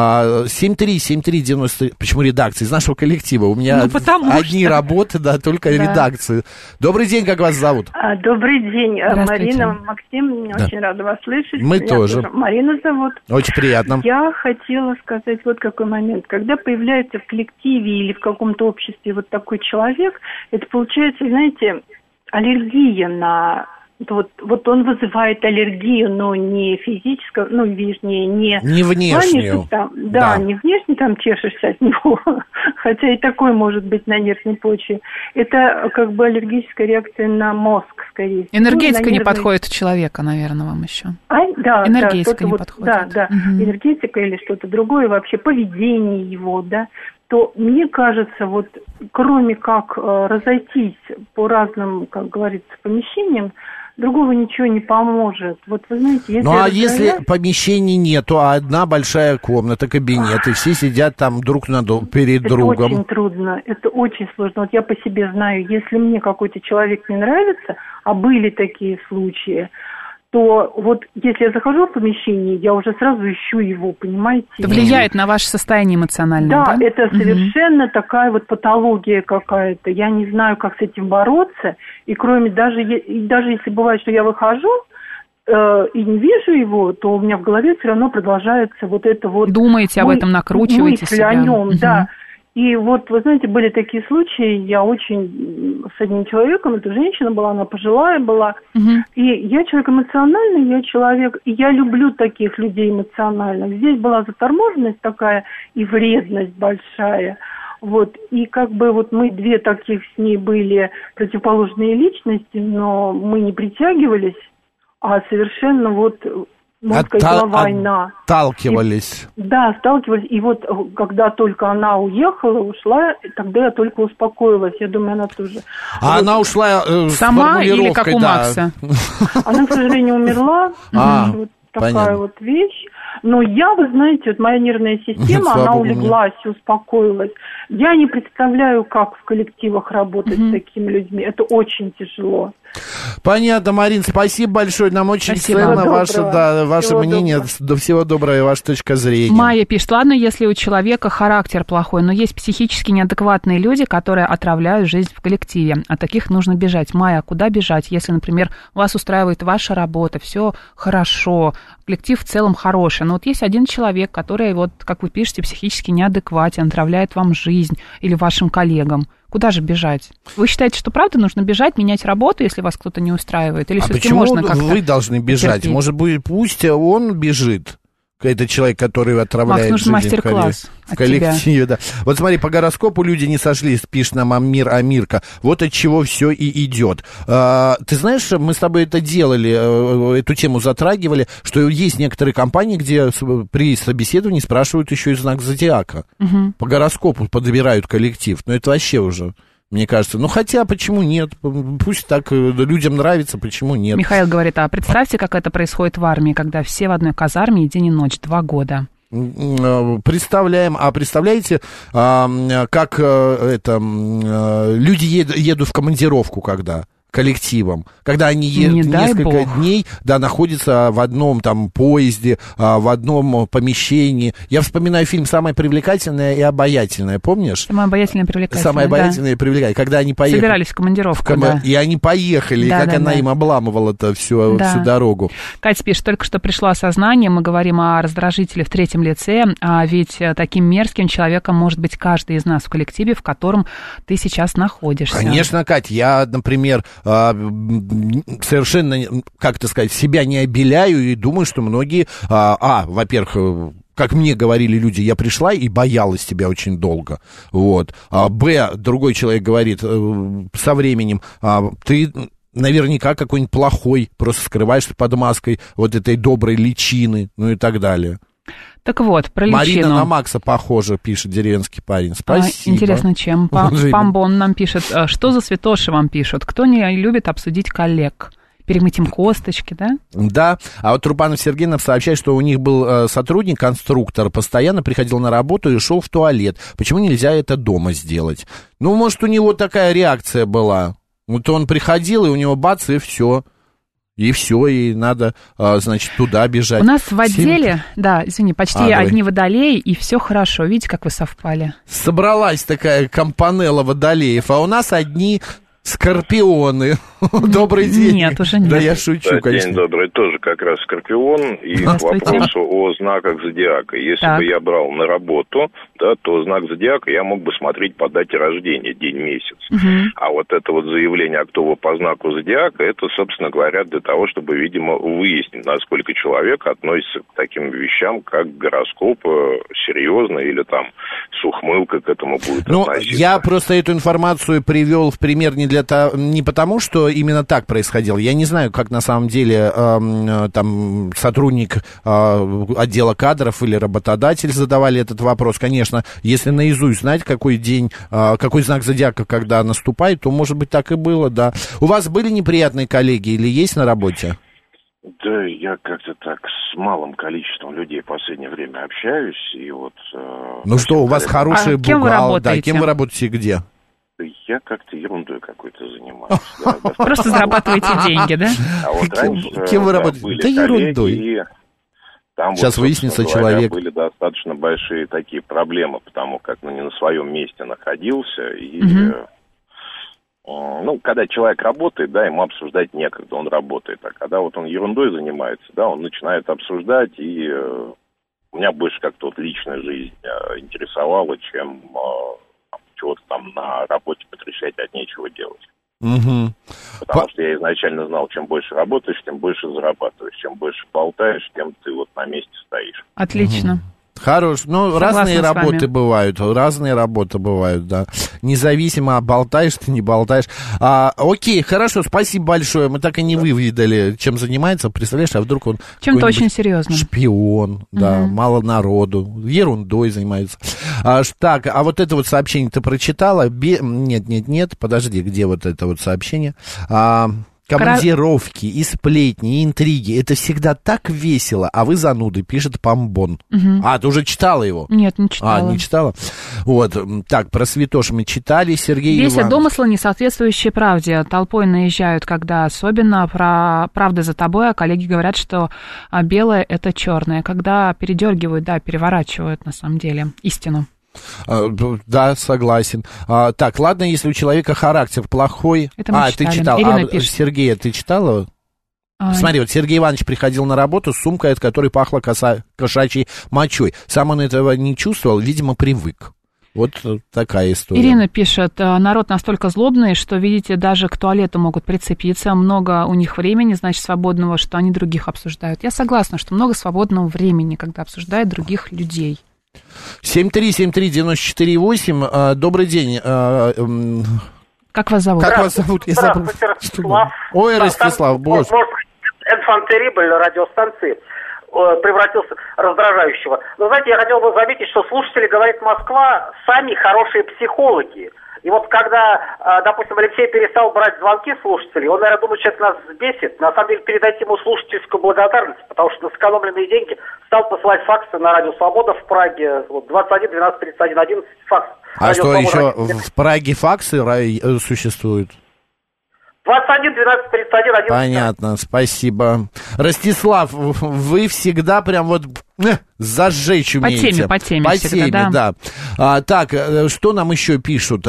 73739. Почему редакции? Из нашего коллектива. У меня одни работы, да, только редакции. Добрый день, как вас зовут? Добрый день, Марина, Максим, очень рада вас слышать. Мы тоже. Марина зовут. Очень приятно. Я хотела сказать вот какой момент. Когда появляется в коллективе или в каком-то обществе вот такой человек, это получается, знаете, аллергия на... Вот он вызывает аллергию, но не физическую, ну, вернее, не внешнюю. Там, да, не внешне там чешешься от него, хотя и такой может быть на нервной почве. Это как бы аллергическая реакция на мозг, скорее всего. Энергетика не подходит у человека, наверное, вам еще. Да, энергетика не подходит. Да, энергетика или что-то другое, вообще поведение его, да. То мне кажется, вот кроме как разойтись по разным, как говорится, помещениям, другого ничего не поможет. Вот вы знаете, если... если помещений нету, а одна большая комната, кабинет, и все сидят там друг перед другом. Это очень трудно, это очень сложно. Вот я по себе знаю, если мне какой-то человек не нравится, а были такие случаи, то вот если я захожу в помещение, я уже сразу ищу его, понимаете? Это влияет на ваше состояние эмоциональное, да? Да, это совершенно такая вот патология какая-то. Я не знаю, как с этим бороться. И кроме даже если бывает, что я выхожу и не вижу его, то у меня в голове все равно продолжается вот это вот... Думаете об этом, накручиваете мысль о нем, да. И вот, вы знаете, были такие случаи, я очень с одним человеком, это женщина была, она пожилая была, и я человек эмоциональный, я человек, и я люблю таких людей эмоциональных. Здесь была заторможенность такая и вредность большая. Вот, и как бы вот мы две таких с ней были противоположные личности, но мы не притягивались, а совершенно вот, можно сказать, была война. Отталкивались. Да, сталкивались. И вот когда только она уехала, ушла, тогда я только успокоилась. Я думаю, она тоже... А вот. Она ушла сама или как у Макса? Она, к сожалению, умерла. Вот такая вот вещь. Но я, вы знаете, вот моя нервная система, она улеглась, успокоилась. Я не представляю, как в коллективах работать с такими людьми. Это очень тяжело. Понятно, Марин, спасибо большое. Нам очень ценно ваше мнение. Всего доброго и ваша точка зрения. Майя пишет, ладно, если у человека характер плохой, но есть психически неадекватные люди, которые отравляют жизнь в коллективе. От таких нужно бежать. Майя, куда бежать, если, например, вас устраивает ваша работа, все хорошо, коллектив в целом хороший, но вот есть один человек, который, вот, как вы пишете, психически неадекватен, отравляет вам жизнь или вашим коллегам. Куда же бежать? Вы считаете, что правда нужно бежать, менять работу, если вас кто-то не устраивает? Или все-таки можно как-то вы должны бежать? Терпеть? Может быть, пусть он бежит. Это человек, который отравляет Макс, жизнь мастер-класс в коллективе. Да. Вот смотри, по гороскопу люди не сошлись, пишет нам Амирка. Вот от чего все и идет. Ты знаешь, мы с тобой это делали, эту тему затрагивали, что есть некоторые компании, где при собеседовании спрашивают еще и знак зодиака. По гороскопу подбирают коллектив. Но это вообще уже... Мне кажется, ну хотя, почему нет? Пусть так людям нравится, почему нет? Михаил говорит, а представьте, как это происходит в армии, когда все в одной казарме и день и ночь, 2 года. Представляем, а представляете, как люди едут в командировку, коллективом, когда они несколько дней, находятся в одном там поезде, в одном помещении. Я вспоминаю фильм «Самая привлекательная и обаятельная», помнишь? «Самая обаятельная и привлекательная», «Самая обаятельная и привлекательная», когда они поехали. Собирались в командировку, и они поехали, и как она им обламывала-то всю дорогу. Катя пишет, только что пришло осознание, мы говорим о раздражителе в 3 лице, а ведь таким мерзким человеком может быть каждый из нас в коллективе, в котором ты сейчас находишься. Конечно, Кать, я, например, совершенно, как это сказать, себя не обеляю и думаю, что многие, во-первых, как мне говорили люди, я пришла и боялась тебя очень долго, вот, другой человек говорит со временем, ты наверняка какой-нибудь плохой, просто скрываешься под маской вот этой доброй личины, ну и так далее. Так вот, про личину. Марина на Макса похожа, пишет деревенский парень. Спасибо. Интересно, чем? Памбон нам пишет, что за святоши вам пишут? Кто не любит обсудить коллег? Перемыть им косточки, да? Да, а вот Трупанов Сергеев сообщает, что у них был сотрудник, конструктор, постоянно приходил на работу и шел в туалет. Почему нельзя это дома сделать? Ну, может, у него такая реакция была. Вот он приходил, и у него бац, и все. И все, и надо, значит, туда бежать. У нас в отделе, почти одни водолеи, и все хорошо. Видите, как вы совпали? Собралась такая компанелла водолеев, а у нас одни скорпионы. Добрый день. Нет, уже нет. Да, я шучу, конечно. День добрый, тоже как раз скорпион. И к вопросу о знаках зодиака. Если бы я брал на работу, то знак зодиака я мог бы смотреть по дате рождения, день, месяц. А вот это вот заявление, кто вы по знаку зодиака, это, собственно говоря, для того, чтобы, видимо, выяснить, насколько человек относится к таким вещам, как гороскоп, серьезно или там с ухмылкой к этому будет относиться. Я просто эту информацию привел в пример не потому, что именно так происходило. Я не знаю, как на самом деле там сотрудник отдела кадров или работодатель задавали этот вопрос. Конечно, если наизусть знать, какой день, какой знак зодиака, когда наступает, то, может быть, так и было, да. У вас были неприятные коллеги или есть на работе? Да, я как-то так с малым количеством людей в последнее время общаюсь, и вот... Ну что, у вас хороший бухгалтер. Кем вы работаете? Да, кем вы работаете и где? Я как-то ерундой какой-то занимаюсь. Просто зарабатываете деньги, да? А вот раньше кем вы работаете? Да ерундой. Там сейчас выяснится человек. Были достаточно большие такие проблемы, потому как не на своем месте находился. И, когда человек работает, ему обсуждать некогда, он работает. А когда вот он ерундой занимается, он начинает обсуждать, и у меня больше как-то вот личная жизнь интересовала, чем чего-то там на работе подрешать, от нечего делать. Угу. Потому что я изначально знал, чем больше работаешь, тем больше зарабатываешь. Чем больше болтаешь, тем ты вот на месте стоишь. Отлично. Угу. Хорош. Ну, разные работы бывают, да. Независимо, болтаешь ты, не болтаешь. Окей, хорошо, спасибо большое. Мы так и не выведали, чем занимается. Представляешь, а вдруг он... Чем-то очень серьезным. Шпион, да, мало народу, ерундой занимается. Так, а вот это вот сообщение ты прочитала? Нет, подожди, где вот это вот сообщение? Командировки, и сплетни, и интриги. Это всегда так весело, а вы зануды, пишет Помбон. Ты уже читала его? Нет, не читала. Не читала? Вот, так, про Святош мы читали, Сергей Бесит Иванович. домыслы, не соответствующие правде. Толпой наезжают, когда особенно про правда за тобой, а коллеги говорят, что белое — это черное. Когда передергивают, да, переворачивают, на самом деле, истину. Да, согласен. Так, ладно, если у человека характер плохой. Это мы читали. Ты читал. Ирина пишет. Сергея, ты читала? Смотри, вот Сергей Иванович приходил на работу с сумкой, от которой пахло кошачьей мочой. Сам он этого не чувствовал, видимо, привык. Вот такая история. Ирина пишет, народ настолько злобный, что, видите, даже к туалету могут прицепиться. Много у них времени, значит, свободного, что они других обсуждают. Я согласна, что много свободного времени, когда обсуждают других людей. 7373948. Добрый день. Как вас зовут? Я забыл. Ростислав. Ой, Ростислав, боже. Может быть, инфантерибль радиостанции превратился раздражающего. Но, знаете, я хотел бы заметить, что слушатели, говорит Москва, сами хорошие психологи. И вот когда, допустим, Алексей перестал брать звонки слушателей, он, наверное, думает, что это нас бесит. На самом деле, передайте ему слушательскую благодарность, потому что на сэкономленные деньги стал посылать факсы на Радио Свобода в Праге. Вот, 21 12 31 11 факс. А что, еще в Праге факсы существуют? 21 12 31 11. Понятно, спасибо. Ростислав, вы всегда прям вот зажечь умеете. По теме всегда, да. Так, что нам еще пишут?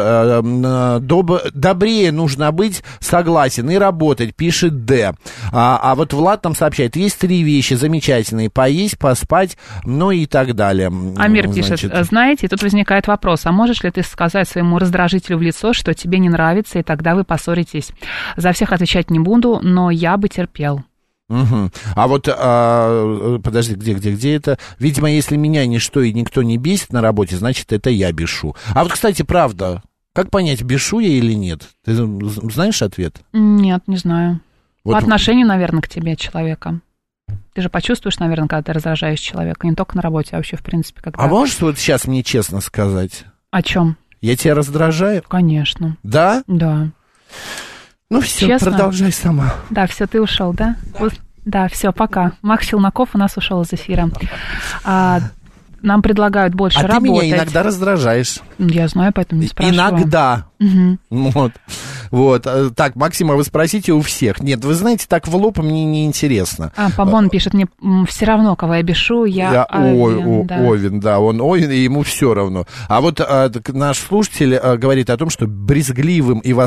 Добрее нужно быть, согласен, и работать, пишет Д. А вот Влад нам сообщает, есть 3 вещи замечательные: поесть, поспать, ну и так далее. Амир пишет, знаете, тут возникает вопрос, а можешь ли ты сказать своему раздражителю в лицо, что тебе не нравится, и тогда вы поссоритесь? За всех отвечать не буду, но я бы терпел. Угу. А вот, подожди, где это? Видимо, если меня ничто и никто не бесит на работе, значит, это я бешу. А вот, кстати, правда, как понять, бешу я или нет? Ты знаешь ответ? Нет, не знаю. Вот. По отношению, наверное, к тебе человека. Ты же почувствуешь, наверное, когда ты раздражаешь человека, не только на работе, а вообще, в принципе, когда... А можешь вот сейчас мне честно сказать? О чем? Я тебя раздражаю? Конечно. Да? Да. Ну все, честно? Продолжай сама. Да, все, ты ушел, да? Да, все, пока. Макс Челноков у нас ушел из эфира. Нам предлагают больше работать. А ты меня иногда раздражаешь. Я знаю, поэтому не спрашиваю. Иногда. Угу. Вот. Так, Максима, вы спросите у всех. Нет, вы знаете, так в лоб мне не интересно. Помбон пишет, мне все равно, кого я бешу, я Овен, да, он Овен, и ему все равно. А вот наш слушатель говорит о том, что брезгливым и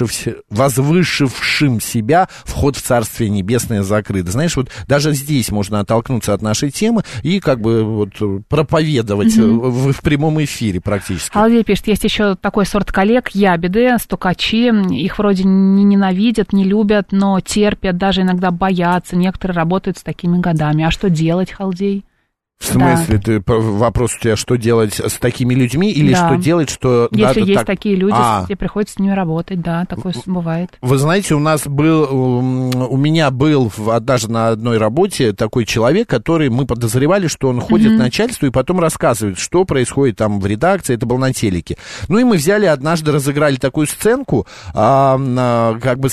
возвышившим себя вход в Царствие Небесное закрыт. Знаешь, вот даже здесь можно оттолкнуться от нашей темы и как бы вот проповедовать в прямом эфире практически. Алвей пишет, есть еще такой сорт коллег, ябеды, стукачи, их вроде не ненавидят, не любят, но терпят, даже иногда боятся, некоторые работают с такими годами. А что делать, Халдей? В смысле, ты, вопрос у тебя, что делать с такими людьми или что делать, что... Если есть такие люди, тебе приходится с ними работать, да, такое бывает. Вы знаете, у меня был однажды на одной работе такой человек, который мы подозревали, что он ходит к начальству и потом рассказывает, что происходит там в редакции, это было на телеке. Ну и мы взяли однажды, разыграли такую сценку, как бы,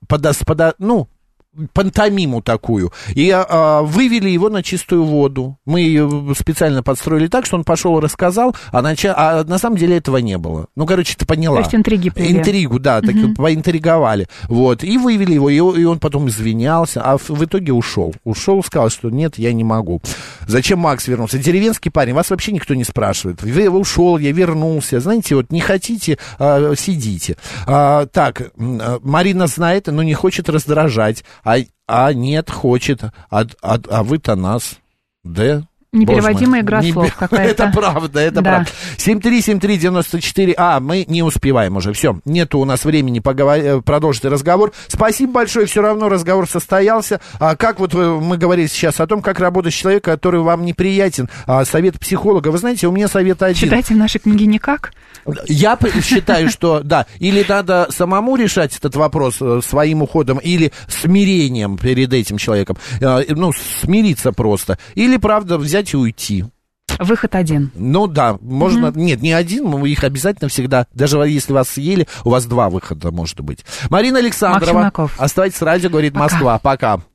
пантомиму такую, и вывели его на чистую воду. Мы ее специально подстроили так, что он пошел и рассказал, а на самом деле этого не было. Ну, короче, ты поняла. То есть интриги были. Интригу, да, так поинтриговали. Вот, и вывели его, и он потом извинялся, а в итоге ушел. Ушел, сказал, что нет, я не могу. Зачем Макс вернулся? Деревенский парень, вас вообще никто не спрашивает. Ушел, я вернулся. Знаете, вот не хотите, сидите. Так, Марина знает, но не хочет раздражать. Нет, хочет. А вы-то нас. Да? Непереводимая игра слов какая-то. Это правда, это правда. 7373948. Мы не успеваем уже. Все, нету у нас времени продолжить разговор. Спасибо большое, все равно разговор состоялся. Как вот мы говорили сейчас о том, как работать с человеком, который вам неприятен. Совет психолога. Вы знаете, у меня совет один. Читайте в нашей книге никак. Я считаю, что да, или надо самому решать этот вопрос своим уходом, или смирением перед этим человеком. Ну, смириться просто. Или, правда, взять и уйти. Выход один. Ну да, можно... Нет, не один, их обязательно всегда. Даже если вас съели, у вас 2 выхода может быть. Марина Александрова. Оставайтесь с радио, говорит Москва. Пока.